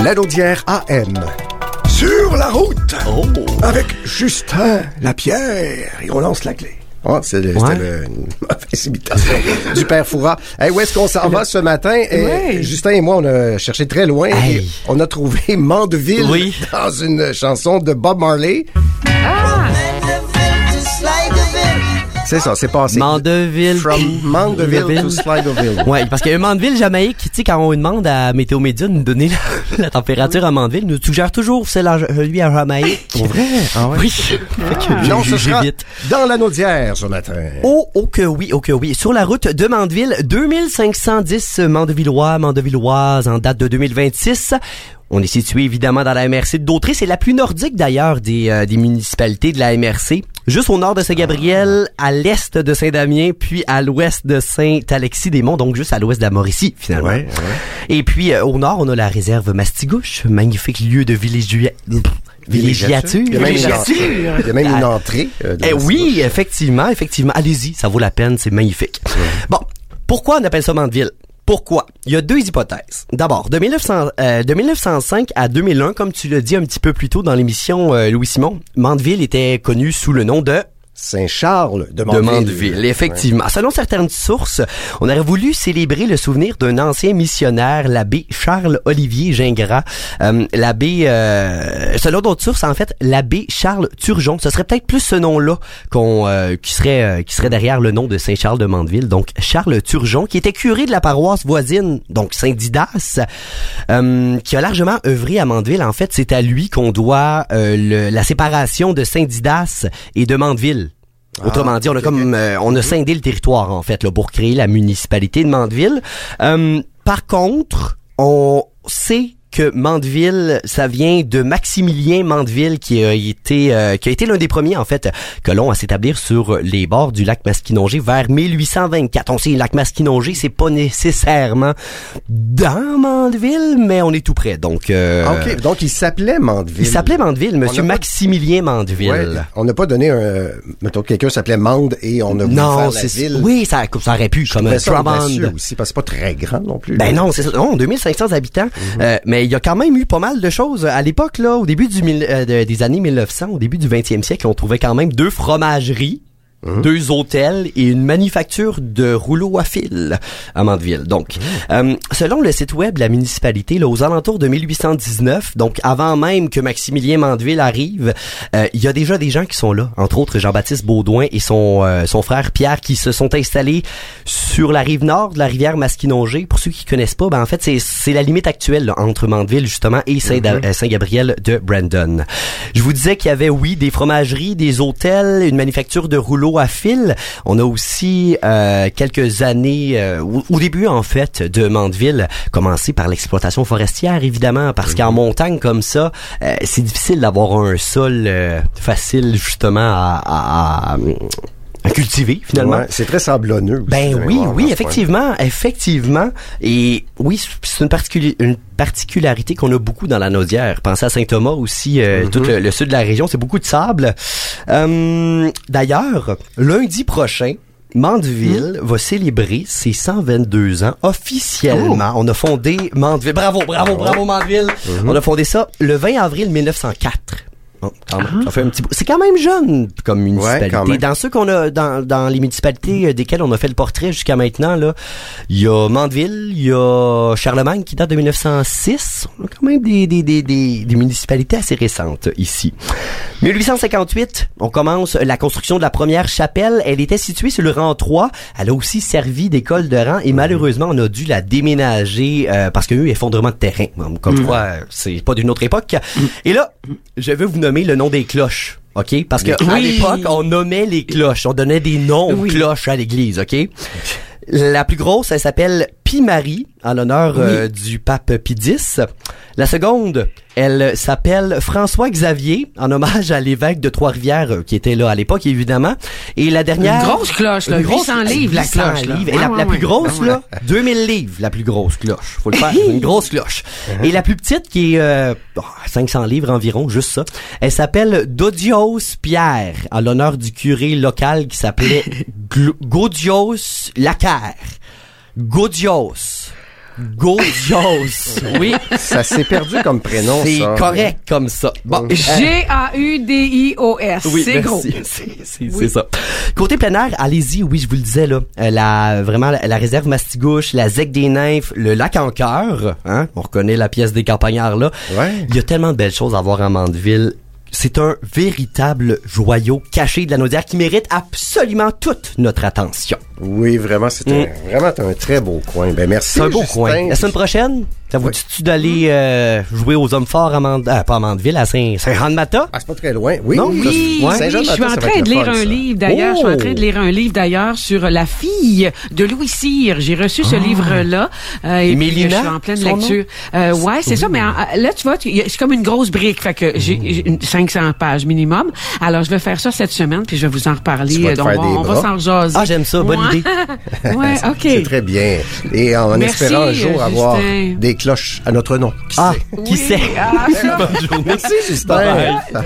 Lanaudière AM. Sur la route! Oh. Avec Justin Lapierre. Et on lance la clé. Oh, c'était une mauvaise imitation du Père Fouras. Hey, où est-ce qu'on s'en va ce matin? Justin et moi, on a cherché très loin et on a trouvé Mandeville dans une chanson de Bob Marley. C'est ça, c'est passé. Mandeville. From Mandeville to Sligoville. Ouais, parce que Mandeville, Jamaïque, tu sais, quand on demande à Météo Média de nous donner la température à Mandeville, nous suggère toujours celui à Jamaïque. Pour vrai? Ah ouais? Oui. Non, ce sera dans la Naudière ce matin. Oh que oui. Sur la route de Mandeville, 2510 Mandevilloises en date de 2026. On est situé évidemment dans la MRC de Dautrey. C'est la plus nordique d'ailleurs des municipalités de la MRC. Juste au nord de Saint-Gabriel, à l'est de Saint-Damien, puis à l'ouest de Saint-Alexis-des-Monts, donc juste à l'ouest de la Mauricie finalement. Ouais. Et puis au nord, on a la réserve Mastigouche, magnifique lieu de villégiature. Il y a même une entrée. Oui, effectivement. Allez-y, ça vaut la peine, c'est magnifique. Bon, pourquoi on appelle ça Mandeville? Pourquoi? Il y a deux hypothèses. D'abord, de 1905 à 2001, comme tu l'as dit un petit peu plus tôt dans l'émission Louis-Simon, Mandeville était connu sous le nom de Saint-Charles de Mandeville. Effectivement. Ouais. Selon certaines sources, on aurait voulu célébrer le souvenir d'un ancien missionnaire, l'abbé Charles-Olivier Gingras. Selon d'autres sources, en fait, l'abbé Charles Turgeon. Ce serait peut-être plus ce nom-là qui serait derrière le nom de Saint-Charles de Mandeville. Donc, Charles Turgeon, qui était curé de la paroisse voisine, donc Saint-Didas, qui a largement œuvré à Mandeville. En fait, c'est à lui qu'on doit la séparation de Saint-Didas et de Mandeville. Autrement dit, on a scindé le territoire, en fait, là, pour créer la municipalité de Mandeville. Par contre, on sait que Mandeville, ça vient de Maximilien Mandeville, qui a été l'un des premiers, en fait, colons à s'établir sur les bords du lac Masquinongé vers 1824. On sait, le lac Masquinongé, c'est pas nécessairement dans Mandeville, mais on est tout près. Donc, donc il s'appelait Mandeville. Monsieur Maximilien Mandeville. Ouais, on n'a pas donné mettons, quelqu'un s'appelait Mande et on a voulu faire la ville. Oui, ça aurait pu, comme un Trabant. Aussi, parce que c'est pas très grand non plus. Ben non, c'est ça. Non, 2500 habitants. Mais il y a quand même eu pas mal de choses. À l'époque, là, au début des années 1900, au début du 20e siècle, on trouvait quand même 2 fromageries, 2 hôtels et une manufacture de rouleaux à fil à Mandeville. Donc, selon le site web de la municipalité, là, aux alentours de 1819, donc avant même que Maximilien Mandeville arrive, il y a déjà des gens qui sont là, entre autres Jean-Baptiste Baudouin et son frère Pierre, qui se sont installés sur la rive nord de la rivière Masquinongé. Pour ceux qui connaissent pas, ben en fait c'est la limite actuelle là, entre Mandeville justement et Saint-Gabriel de Brandon. Je vous disais qu'il y avait des fromageries, des hôtels, une manufacture de rouleaux à fil. On a aussi quelques années au début en fait de Mandeville, commencé par l'exploitation forestière évidemment, parce qu'en montagne comme ça, c'est difficile d'avoir un sol facile justement à cultiver finalement. Ouais, c'est très sablonneux aussi. Ben oui, effectivement. Et oui, c'est une particularité qu'on a beaucoup dans la Naudière. Pensez à Saint-Thomas aussi, tout le sud de la région, c'est beaucoup de sable. D'ailleurs, lundi prochain, Mandeville va célébrer ses 122 ans officiellement. On a fondé Mandeville. Bravo Mandeville. On a fondé ça le 20 avril 1904. Ça fait un petit bout. C'est quand même jeune comme municipalité. Ouais, dans ceux qu'on a dans les municipalités desquelles on a fait le portrait jusqu'à maintenant, là, il y a Mandeville, il y a Charlemagne qui date de 1906. On a quand même des municipalités assez récentes ici. 1858, on commence la construction de la première chapelle. Elle était située sur le rang 3. Elle a aussi servi d'école de rang et malheureusement, on a dû la déménager parce qu'il y a eu effondrement de terrain. Comme quoi, c'est pas d'une autre époque. Et là, je vais vous nommer le nom des cloches. OK? Parce que à l'époque, on nommait les cloches. On donnait des noms aux cloches à l'église. OK? La plus grosse, elle s'appelle Pie-Marie, en l'honneur du pape Pie X. La seconde, elle s'appelle François-Xavier, en hommage à l'évêque de Trois-Rivières, qui était là à l'époque, évidemment. Et la dernière... Une grosse cloche, là. 800 livres, la cloche. Et la plus grosse, là, 2000 livres, la plus grosse cloche. Faut le faire, une grosse cloche. Et la plus petite, qui est 500 livres environ, juste ça, elle s'appelle Dodios Pierre, en l'honneur du curé local qui s'appelait Gaudios Lacaire. Gaudios. Gaudios. Oui. Ça s'est perdu comme prénom, C'est ça. correct comme ça. Bon. Gaudios. Oui, c'est merci. gros. C'est ça. Côté plein air, allez-y, oui, je vous le disais, là. La réserve Mastigouche, la ZEC des Nymphes, le lac en cœur, hein. On reconnaît la pièce des campagnards, là. Ouais. Il y a tellement de belles choses à voir en Mandeville. C'est un véritable joyau caché de la Naudière qui mérite absolument toute notre attention. Oui, vraiment, c'est vraiment un très beau coin. Ben, merci, C'est un beau Justin. coin. La semaine prochaine, ça vous dit-tu d'aller jouer aux hommes forts à pas à Mandeville, à Saint-Jean-de-Mata? Ah, c'est pas très loin. Oui, Non, Oui, ça, oui, Saint-Jean-de-Matin, je suis en ça va train être de le lire fun, un ça. livre d'ailleurs. Oh! Je suis en train de lire un livre d'ailleurs sur la fille de Louis Cyr. J'ai reçu ce livre-là. Et puis, Mélina, je suis en pleine son lecture. Ouais, c'est ça. Mais là, tu vois, c'est comme une grosse brique. Fait que j'ai 500 pages minimum. Alors, je vais faire ça cette semaine, puis je vais vous en reparler. Tu vas te Donc, faire des on va bras. s'en rejaser. Ah, j'aime ça, bonne Ouais. idée. Ouais, OK. C'est très bien. Et en Merci, espérant un jour avoir Justin. des cloches à notre nom. Qui Ah, sait? qui sait? Ah, ça. Bonne journée. Merci, Justin. Bye.